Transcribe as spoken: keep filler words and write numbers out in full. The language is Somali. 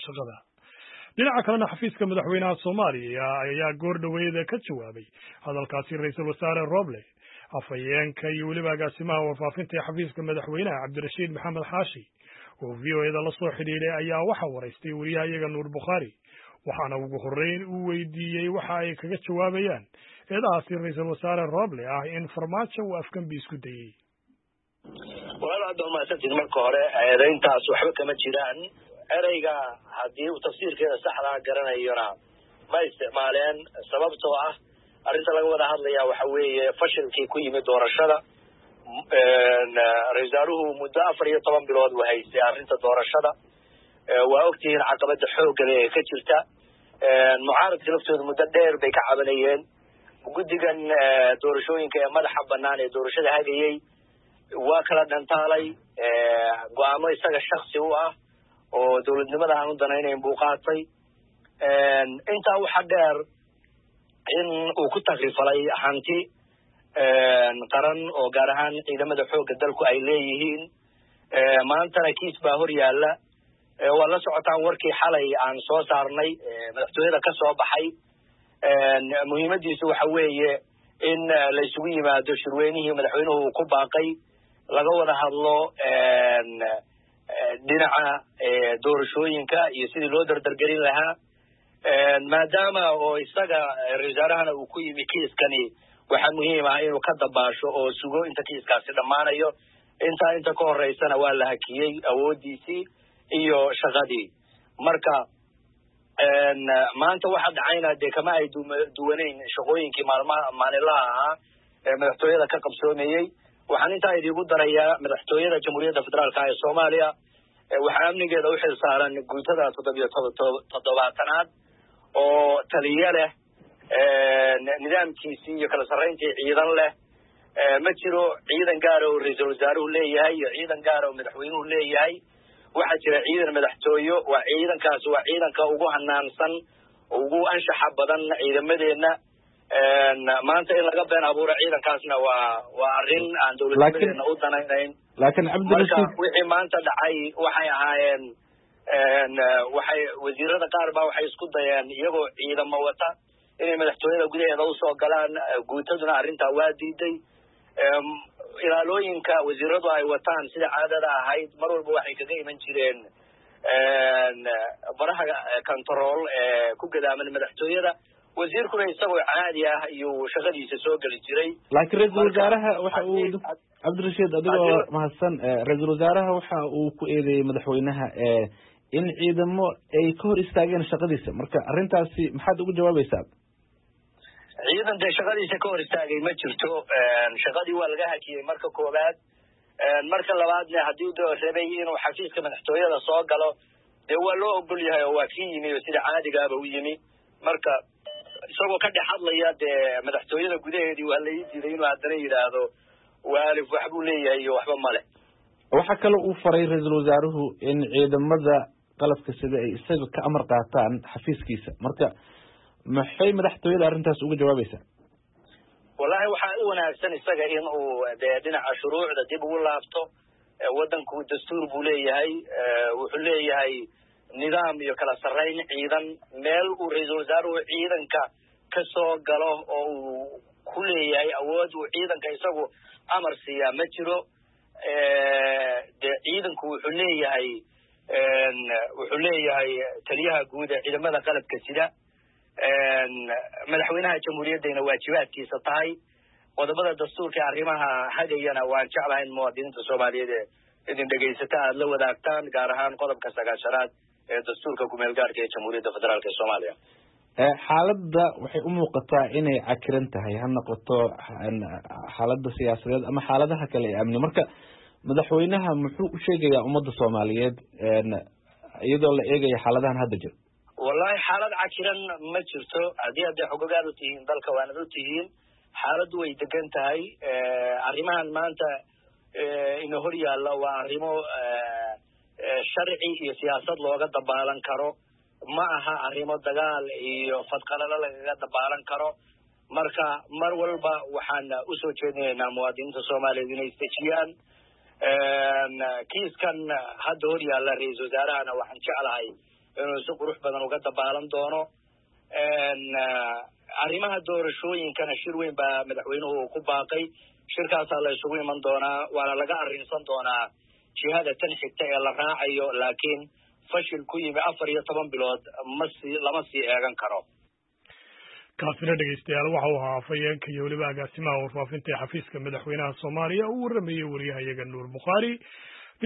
shaqada. dhinaca kalena xafiiska madaxweynaha Soomaaliya ayaa goor dhaweeyay ka jawaabay hadalkaasi ra'iisul wasaare Roble afhayeenka iyo weliba agaasimaha warfaafinta xafiiska madaxweynaha Cabdirashiid Maxamed Xaashi oo V O A da la soo xiriiray ayaa waxa wareystay wariyahayaga Nuur Bukhari waxaana ugu horeyn uu weydiiyey waxa ay kaga jawaabayaan eedahaasi ra'iisul wasaare Roble ah in farmaajo uu afkan bi isku dayay. walaal hadda ma santin marka hore eedayntaas waxba kama jiraan erayga haddii uu tafsiirkeeda saxda garanayona ma isticmaaleen sababtoo ah arrinta laga wada hadlayaa waxa weeye fashilkii ku yimid doorashada ra'iisul wasaaruhu muddo afar iyo toban bilood uu haystay arrinta doorashada waa ogtihiin caqabada xoogga ee ka jirta mucaaradka laftooda muddo dheer bay ka cabanayeen guddigan doorashooyinka ee madaxa bannaan ee doorashada hagayay waa kala dhantaalay go'aamo isaga shakhsi u ah oo dowladnimada aan u danaynayn buu qaatay intaa waxa dheer in uu ku takrifalay hanti qaran oo gaar ahaan ciidamada xoogga dalku ay leeyihiin maantana kiis baa hor yaalla waa la socotaan warkii xalay aan soo saarnay madaxtooyada ka soo baxay muhiimadiisu waxa weeye in la isugu yimaado shirweynihii madaxweynuhu ku baaqay laga wada hadlo dhinaca doorashooyinka iyo sidii loo dardargelin lahaa maadaama oo isaga ra'iisul wasaarahana uu ku yimi kiiskani waxaa muhiim ah inuu ka dabaasho oo sugo inta kiiskaasi dhammaanayo intaa inta ka horeysana waa la hakiyey awoodiisii iyo shaqadii marka maanta waxa dhacayna dee kama ay duwanayn shaqooyinkii maalmaha maalinlaha ahaa ee madaxtooyada ka qabsoomayey waxaan intaa idiigu darayaa madaxtooyada jamhuuriyadda federaalka ee Soomaaliya waxaa amnigeeda u xil saaran guutada toddobiyo toddobaatanaad oo taliye leh nidaamkiisii iyo kala sarreyntii ciidan leh ma jiro ciidan gaar oo ra'iisul wasaaruhu leeyahay iyo ciidan gaar oo madaxweynuhu leeyahay waxaa jira ciidan madaxtooyo waa ciidankaas waa ciidanka ugu hanaansan ugu anshaxa badan ciidamadeena maanta in laga been abuuro ciidankaasna waa waa arrin aan dowladnimadeena u danaynayn laakiin Cabdirashiid wixii maanta dhacay waxay ahaayeen waxay wasiirada qaar baa waxay isku dayeen iyagoo ciidamo wata inay madaxtooyada gudaheeda u soo galaan guutaduna arrintaa waa diiday ilaalooyinka wasiiradu ay wataan sida caadada ahayd mar walba waxay kaga iman jireen baraha control ee ku gadaaman madaxtooyada wasiirkuna isagoo caadi ah iyo shaqadiisa soo gali jiray laakiin ra'iisul wasaaraha waxa uu Cabdirashiid adigoo mahadsan ra'iisul wasaaraha waxa uu ku eedeeyay madaxweynaha ee in ciidamo ay ka hor istaageen shaqadiisa marka arrintaasi maxaad ugu jawaabaysaa ciidan dee shaqadiisa ka hor istaagay ma jirto shaqadii waa laga hakiyey marka koowaad marka labaadna haddii uu rabay inuu xafiiska madaxtooyada soo galo dee waa loo ogol yahay oo waa kii yimi oo sida caadigaaba u yimi marka isagoo ka dhex hadlaya dee madaxtooyada gudaheedii waa la ii diiday inuu haddana yidhaahdo waalif wax buu leeyahay iyo waxba male waxaa kale uu faray ra'iisul wasaaruhu in ciidamada qalabka sida ay isaga ka amar qaataan xafiiskiisa marka maxay madaxtooyada arrintaas uga jawaabaysaa wallahi waxaa u wanaagsan isaga in uu dee dhinaca shuruucda dib ugu laabto waddanku dastuur buu leeyahay wuxuu leeyahay nidaam iyo kala sarreyn ciidan meel uu ra'iisul wasaaruhu ciidanka ka soo galo oo uu ku leeyahay awood uu ciidanka isagu amar siiyaa ma jiro dee ciidanku wuxuu leeyahay wuxuu leeyahay taliyaha guud ee ciidamada qalabka sida madaxweynaha jamhuuriyaddayna waajibaadkiisa tahay qodobada dastuurka ee arrimaha hagayana waan jeclahay in muwaadiniinta Soomaaliyeed ee idin dhegaysata aad la wadaagtaan gaar ahaan qodobka sagaashanaad ee dastuurka ku meel gaarka ee jamhuuriyadda federaalka ee Soomaaliya xaaladda waxay u muuqataa inay cakiran tahay ha noqoto xaaladda siyaasadeed ama xaaladaha kale ee amni marka madaxweynaha muxuu u sheegayaa ummadda Soomaaliyeed iyadoo la eegayo xaaladahan hadda jira wallahi xaalad cakiran ma jirto haddii aad xogogaad u tihiin dalka waanad u tihiin xaaladdu way degan tahay arrimahan maanta ina hor yaalla waa arrimo sharci iyo siyaasad looga dabaalan karo ma aha arrimo dagaal iyo fadqalalo lagaga dabaalan karo marka mar walba waxaan usoo jeedinaynaa muwaadiniinta Soomaaliyeed inay istejiyaan kiiskan hadda hor yaalla ra'iisul wasaarahana waxaan jeclahay inuu si qurux badan uga dabaalan doono arrimaha doorashooyinkana shir weyn baa madaxweynuhu uu ku baaqay shirkaasaa la isugu iman doonaa waana laga arrinsan doonaa jihada tan xigta ee la raacayo laakiin fashil ku yimi afar iyo toban bilood ma sii lama sii eegan karo kaasina dhegeystayaal waxa uu ahaa afhayeenka iyo weliba agaasimaha warfaafinta ee xafiiska madaxweynaha soomaaliya uu warramayey wariyahayaga nuur bukhaari